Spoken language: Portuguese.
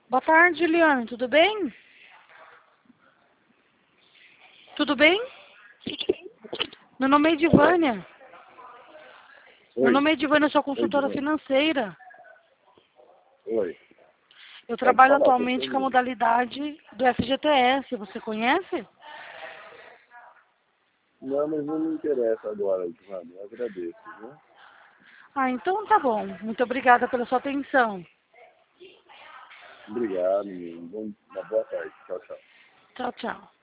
Boa tarde, Juliane. Tudo bem? Tudo bem? Meu nome é Edivânia. Meu Oi, nome é Edivânia, eu sou oi, consultora Giovanni. financeira. Oi. Eu Pode trabalho falar, tô te atualmente com a ouvindo. modalidade do FGTS. Você conhece? Não, mas não me interessa agora, Giovanni. Eu agradeço, viu? Ah, então tá bom. Muito obrigada pela sua atenção. Obrigado, uma boa tarde. Tchau, tchau. Tchau, tchau.